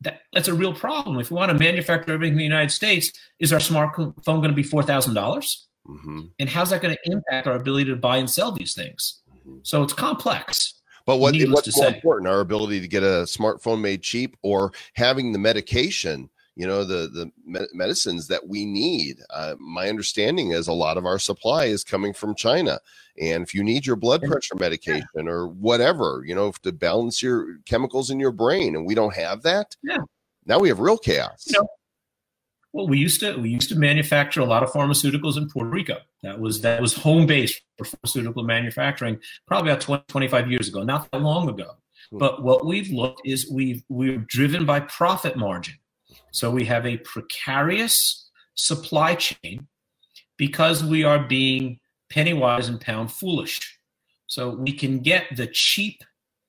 C: that, that's a real problem. If we want to manufacture everything in the United States, is our smartphone going to be four thousand dollars?
A: Mm-hmm.
C: And how's that going to impact our ability to buy and sell these things? Mm-hmm. So it's complex.
A: But what, what's more say. important, our ability to get a smartphone made cheap, or having the medication, you know, the, the me- medicines that we need? Uh, my understanding is a lot of our supply is coming from China. And if you need your blood pressure medication yeah. or whatever, you know, to balance your chemicals in your brain, and we don't have that,
C: yeah.
A: now we have real chaos.
C: You know, well, we used to we used to manufacture a lot of pharmaceuticals in Puerto Rico. That was that was home base for pharmaceutical manufacturing probably about twenty, twenty-five years ago, not that long ago. Hmm. But what we've looked is we've we're driven by profit margin. So we have a precarious supply chain because we are being penny wise and pound foolish. So we can get the cheap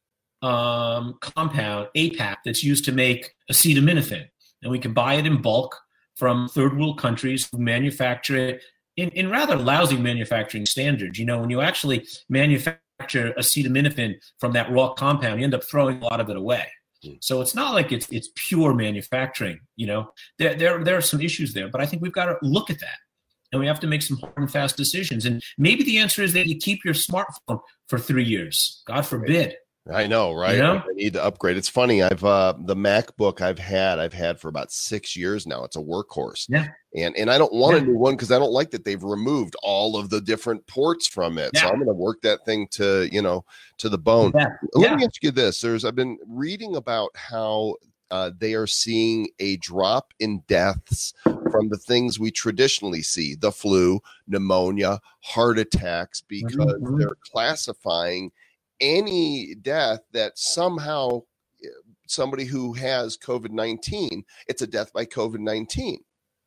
C: um, compound A P A P that's used to make acetaminophen, and we can buy it in bulk from third world countries who manufacture it in, in rather lousy manufacturing standards. You know, when you actually manufacture acetaminophen from that raw compound, you end up throwing a lot of it away. So it's not like it's it's pure manufacturing. You know, there there there are some issues there, but I think we've got to look at that, and we have to make some hard and fast decisions. And maybe the answer is that you keep your smartphone for three years. God forbid.
A: I know, right?
C: You know?
A: I need to upgrade. It's funny. I've uh, the MacBook I've had, I've had for about six years now. It's a workhorse.
C: Yeah.
A: And and I don't want
C: yeah.
A: a new one because I don't like that they've removed all of the different ports from it.
C: Yeah.
A: So I'm going to work that thing to, you know, to the bone.
C: Yeah.
A: Let
C: yeah.
A: me ask you this. There's I've been reading about how uh, they are seeing a drop in deaths from the things we traditionally see, the flu, pneumonia, heart attacks, because mm-hmm. they're classifying any death that somehow somebody who has COVID nineteen, it's a death by COVID nineteen.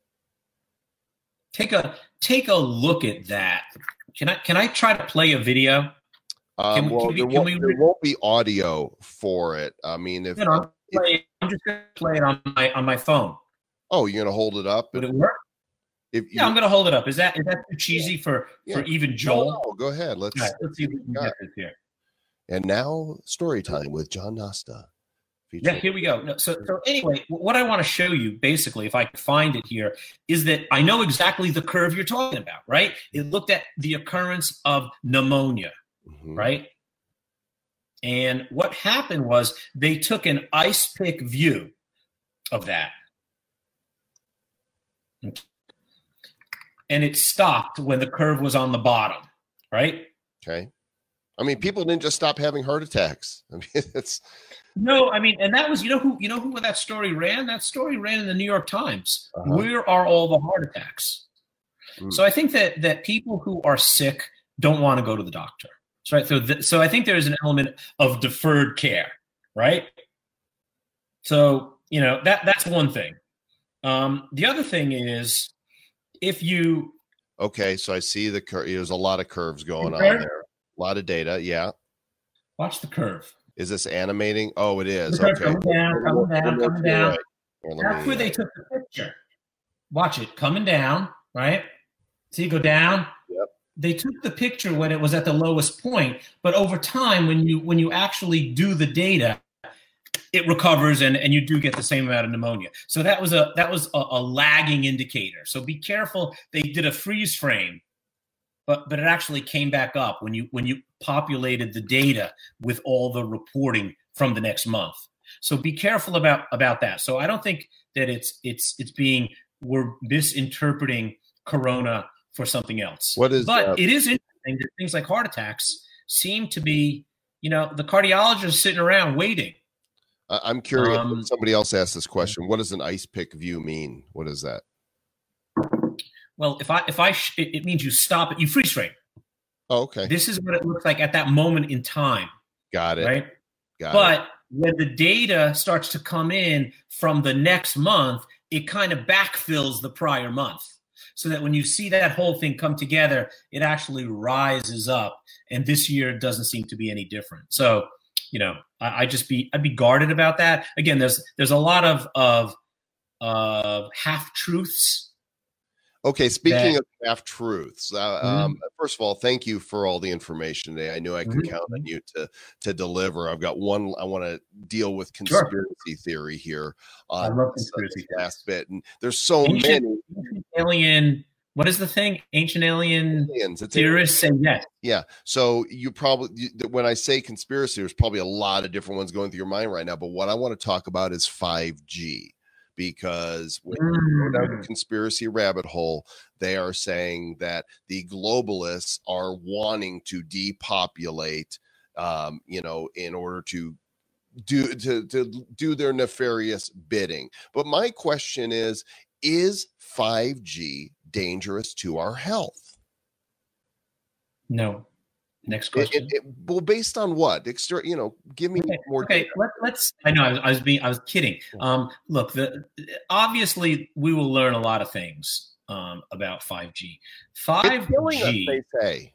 C: Take a take a look at that. Can I can I try to play a video?
A: Um,
C: can,
A: well,
C: can we,
A: there,
C: can
A: won't,
C: we,
A: there won't be audio for it. I mean, if,
C: you know,
A: if
C: play, I'm just going to play it on my on my phone.
A: Oh, you're going to hold it up?
C: Would it work?
A: If you,
C: yeah, I'm going to hold it up. Is that is that too cheesy for yeah. for even Joel?
A: No, no, go ahead. Let's,
C: right, let's see if we can get this here.
A: And now, story time with John Nasta.
C: Yeah, here we go. No, so, so anyway, what I want to show you, basically, if I can find it here, is that I know exactly the curve you're talking about, right? It looked at the occurrence of pneumonia, mm-hmm. right? And what happened was they took an ice pick view of that. And it stopped when the curve was on the bottom, right?
A: Okay. I mean, people didn't just stop having heart attacks. I mean, it's
C: no. I mean, and that was you know who you know who that story ran. That story ran in the New York Times. Uh-huh. Where are all the heart attacks? Mm. So I think that that people who are sick don't want to go to the doctor. Right. So th- so I think there is an element of deferred care. Right. So you know that that's one thing. Um, the other thing is if you.
A: Okay, so I see the curve. There's a lot of curves going on there. A lot of data, yeah.
C: Watch the curve.
A: Is this animating? Oh, it is.
C: The
A: okay.
C: Coming down, coming down, coming down.
A: Right. Well,
C: That's
A: me,
C: where they took the picture. Watch it coming down, right? See it go down.
A: Yep.
C: They took the picture when it was at the lowest point, but over time, when you when you actually do the data, it recovers and, and you do get the same amount of pneumonia. So that was a that was a, a lagging indicator. So be careful. They did a freeze frame. But but it actually came back up when you when you populated the data with all the reporting from the next month. So be careful about about that. So I don't think that it's it's it's being we're misinterpreting corona for something else.
A: What is
C: but
A: uh,
C: it is interesting that things like heart attacks seem to be, you know, the cardiologist sitting around waiting.
A: I'm curious.
C: Um,
A: somebody else asked this question. What does an ice pick view mean? What is that?
C: Well, if I if I sh- it, it means you stop it, you freeze frame.
A: Oh, okay.
C: This is what it looks like at that moment in time.
A: Got it.
C: Right.
A: Got
C: but
A: it.
C: when the data starts to come in from the next month, it kind of backfills the prior month, so that when you see that whole thing come together, it actually rises up. And this year doesn't seem to be any different. So, you know, I, I just be I'd be guarded about that. Again, there's there's a lot of of uh, half truths.
A: Okay, speaking
C: that,
A: of half truths, uh, mm-hmm. um, first of all, thank you for all the information today. I knew I can mm-hmm. count on you to to deliver. I've got one. I want to deal with conspiracy sure. theory here.
C: On I love conspiracy
A: theory. Last bit, and there's so
C: ancient,
A: many
C: ancient alien. What is the thing? Ancient alien
A: aliens. It's
C: theorists say yes.
A: Yeah. So you probably you, when I say conspiracy, there's probably a lot of different ones going through your mind right now. But what I want to talk about is five G. Because when you go down the conspiracy rabbit hole, they are saying that the globalists are wanting to depopulate, um, you know, in order to do to, to do their nefarious bidding. But my question is, is five G dangerous to our health?
C: No. Next question.
A: It, it, it, well, based on what? Extra, you know, give me
C: okay,
A: more.
C: Okay, let, let's. I know I was, I was being. I was kidding. Um, look, the obviously we will learn a lot of things um, about five G. five G.
A: They say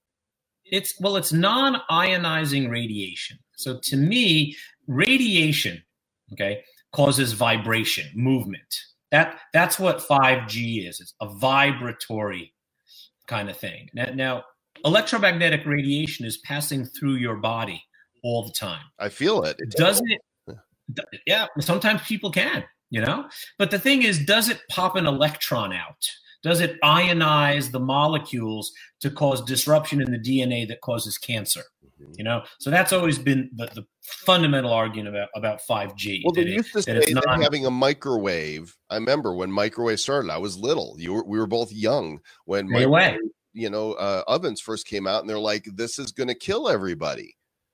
C: it's well, it's non-ionizing radiation. So to me, radiation, okay, causes vibration, movement. That that's what five G is. It's a vibratory kind of thing. Now. now electromagnetic radiation is passing through your body all the time.
A: I feel it.
C: it does it? Yeah, sometimes people can, you know. But the thing is, does it pop an electron out? Does it ionize the molecules to cause disruption in the D N A that causes cancer? Mm-hmm. You know, so that's always been the, the fundamental argument about, about five G.
A: Well, they used to say that not, having a microwave. I remember when microwave started. I was little. You were, we were both young when microwave, you know, uh, ovens first came out, and they're like, this is going to kill everybody.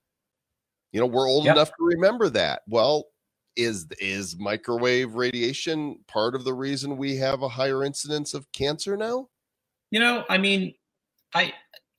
A: You know, we're old yep. enough to remember that. Well, is, is microwave radiation part of the reason we have a higher incidence of cancer now?
C: You know, I mean, I,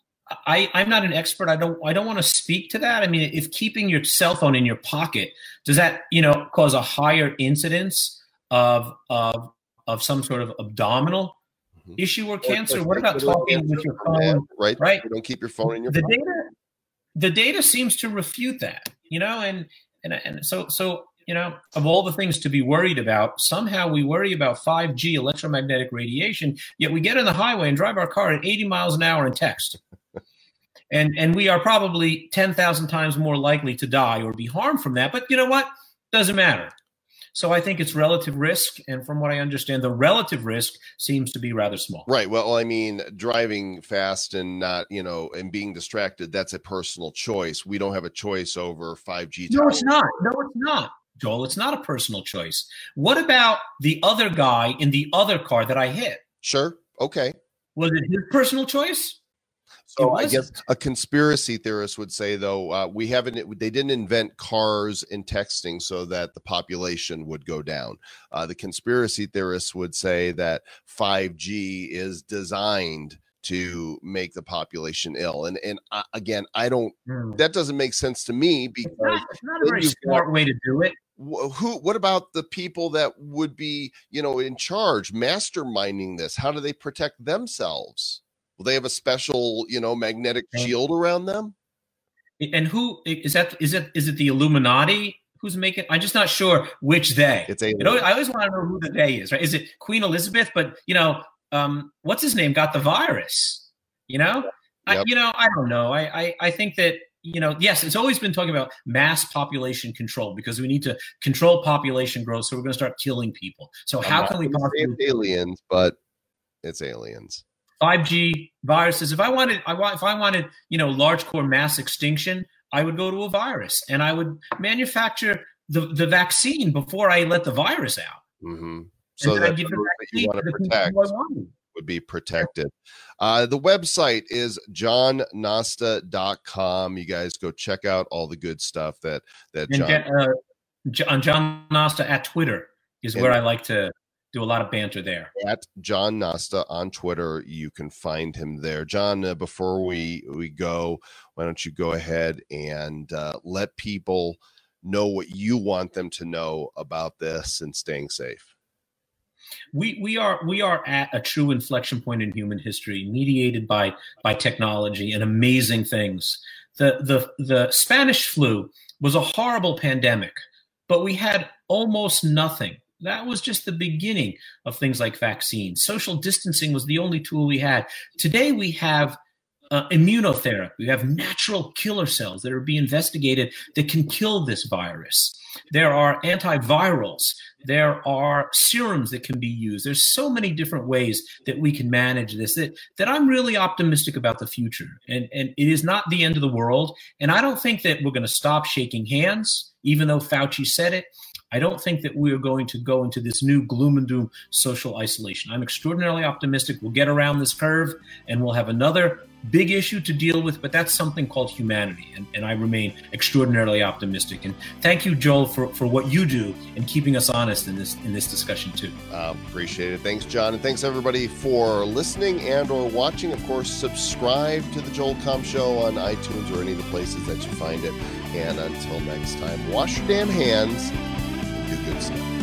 C: I, I'm not an expert. I don't, I don't want to speak to that. I mean, if keeping your cell phone in your pocket, does that, you know, cause a higher incidence of, of, of some sort of abdominal issue or cancer? What about talking with your phone?
A: Right,
C: right.
A: You don't keep your phone in your
C: the
A: phone.
C: data. The data seems to refute that, you know, and and and so so you know, of all the things to be worried about, somehow we worry about five G electromagnetic radiation. Yet we get on the highway and drive our car at eighty miles an hour and text, and and we are probably ten thousand times more likely to die or be harmed from that. But you know what? Doesn't matter. So I think it's relative risk. And from what I understand, the relative risk seems to be rather small.
A: Right. Well, I mean, driving fast and not, you know, and being distracted, that's a personal choice. We don't have a choice over five G.
C: No, it's not. No, it's not, Joel. It's not a personal choice. What about the other guy in the other car that I hit?
A: Sure. Okay.
C: Was it his personal choice?
A: So I guess a conspiracy theorist would say, though, uh, we haven't, they didn't invent cars and texting so that the population would go down. Uh, the conspiracy theorists would say that five G is designed to make the population ill. And, and uh, again, I don't, mm. that doesn't make sense to me because
C: it's not, it's not a very smart got, way to do it.
A: Who, what about the people that would be, you know, in charge, masterminding this? How do they protect themselves? Will they have a special, you know, magnetic shield around them?
C: And who is that? Is it is it the Illuminati who's making? I'm just not sure which they.
A: It's a.
C: You know, I always want to know who the they is. Right? Is it Queen Elizabeth? But you know, um, what's his name got the virus? You know, yep. I, you know, I don't know. I, I I think that you know, yes, it's always been talking about mass population control because we need to control population growth. So we're going to start killing people. So how
A: I'm
C: can we? Possibly-
A: aliens, but it's aliens.
C: five G viruses. If I wanted, I want, if I wanted, you know, large core mass extinction, I would go to a virus and I would manufacture the, the vaccine before I let the virus out.
A: Mm-hmm. So that, that you want to protect would be protected. Uh, the website is john nasta dot com. You guys go check out all the good stuff that that
C: and
A: John.
C: Get, uh, on John Nasta at Twitter is and, where I like to do a lot of banter there.
A: At John Nasta on Twitter, you can find him there. John, uh, before we, we go, why don't you go ahead and uh, let people know what you want them to know about this and staying safe.
C: We we are we are at a true inflection point in human history, mediated by by technology and amazing things. The the the Spanish flu was a horrible pandemic, but we had almost nothing That was just the beginning of things like vaccines. Social distancing was the only tool we had. Today we have uh, immunotherapy. We have natural killer cells that are being investigated that can kill this virus. There are antivirals. There are serums that can be used. There's so many different ways that we can manage this that, that I'm really optimistic about the future. And, and it is not the end of the world. And I don't think that we're going to stop shaking hands, even though Fauci said it. I don't think that we are going to go into this new gloom and doom social isolation. I'm extraordinarily optimistic we'll get around this curve and we'll have another big issue to deal with, but that's something called humanity. And, and I remain extraordinarily optimistic. And thank you, Joel, for, for what you do in keeping us honest in this in this discussion too.
A: Uh, appreciate it. Thanks, John. And thanks everybody for listening and or watching. Of course, subscribe to the Joel Comm Show on iTunes or any of the places that you find it. And until next time, wash your damn hands. Do good stuff.